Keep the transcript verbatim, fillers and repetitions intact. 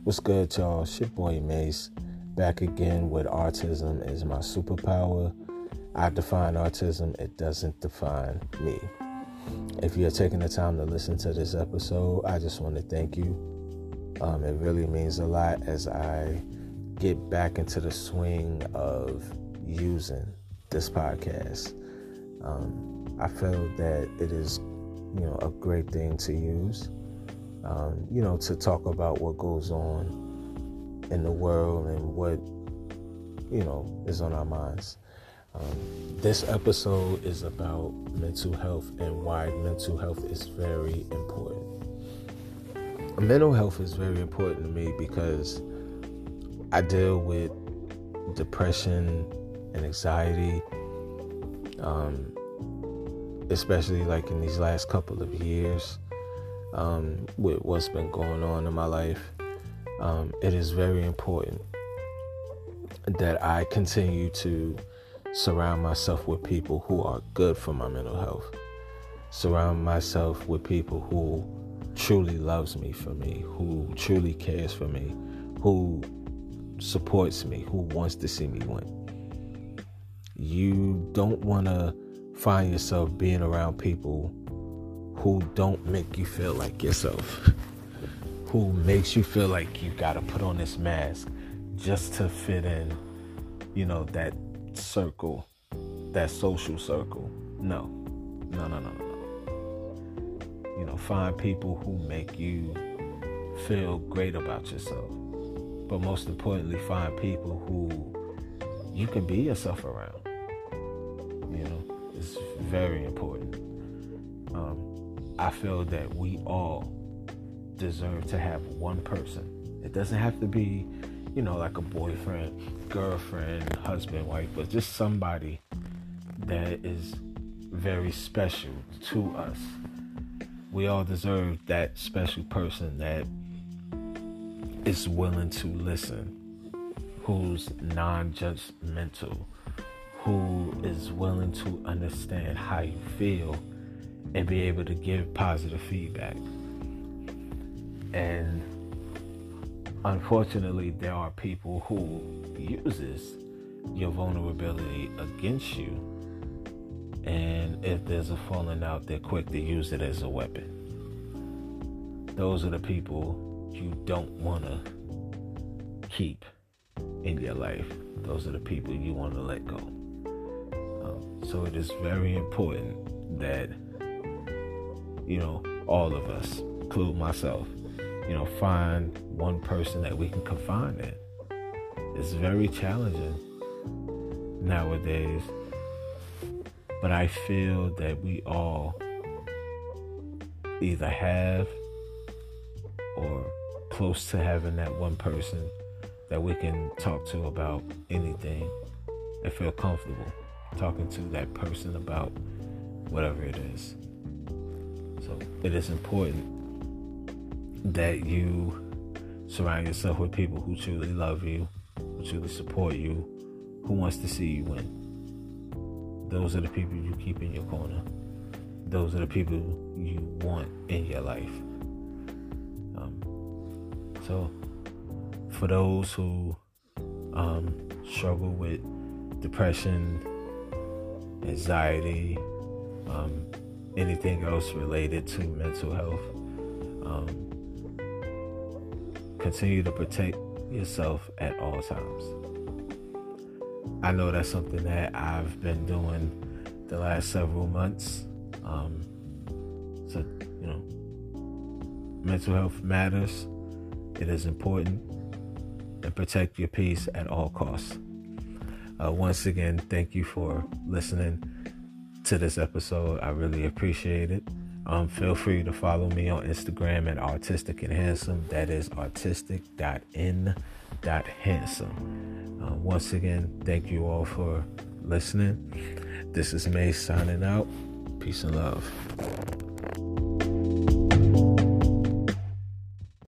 What's good, y'all? It's your boy Mace, back again with Autism is My Superpower. I define autism, it doesn't define me. If you're taking the time to listen to this episode, I just want to thank you. Um, it really means a lot as I get back into the swing of using this podcast. Um, I feel that it is, you know, a great thing to use. Um, you know, to talk about what goes on in the world and what, you know, is on our minds. Um, this episode is about mental health and why mental health is very important. Mental health is very important to me because I deal with depression and anxiety, um, especially like in these last couple of years. Um, with what's been going on in my life, um, it is very important that I continue to surround myself with people who are good for my mental health. Surround myself with people who truly loves me for me, who truly cares for me, who supports me, who wants to see me win. You don't want to find yourself being around people who don't make you feel like yourself, who makes you feel like you gotta put on this mask just to fit in, you know, that circle, that social circle. No, no, no, no, no, no. You know, find people who make you feel great about yourself. But most importantly, find people who you can be yourself around. You know, it's very important. Um, I feel that we all deserve to have one person. It doesn't have to be, you know, like a boyfriend, girlfriend, husband, wife, but just somebody that is very special to us. We all deserve that special person that is willing to listen, who's non-judgmental, who is willing to understand how you feel and be able to give positive feedback. And unfortunately, there are people who uses your vulnerability against you. And if there's a falling out, they're quick to use it as a weapon. Those are the people you don't want to keep in your life. Those are the people you want to let go. Um, so it is very important that, you know, all of us, include myself, you know, find one person that we can confide in. It's very challenging nowadays, but I feel that we all either have or close to having that one person that we can talk to about anything and feel comfortable talking to that person about whatever it is. So it is important that you surround yourself with people who truly love you, who truly support you, who wants to see you win. Those are the people you keep in your corner. Those are the people you want in your life. Um, so for those who um, struggle with depression, anxiety, um, anything else related to mental health, um, continue to protect yourself at all times. I know that's something that I've been doing the last several months. Um, so, you know, mental health matters. It is important. And protect your peace at all costs. Uh, once again, thank you for listening to this episode. I really appreciate it. Um, feel free to follow me on Instagram at Artistic and Handsome. That is artistic dot in dot handsome. Uh, once again, thank you all for listening. This is May signing out. Peace and love.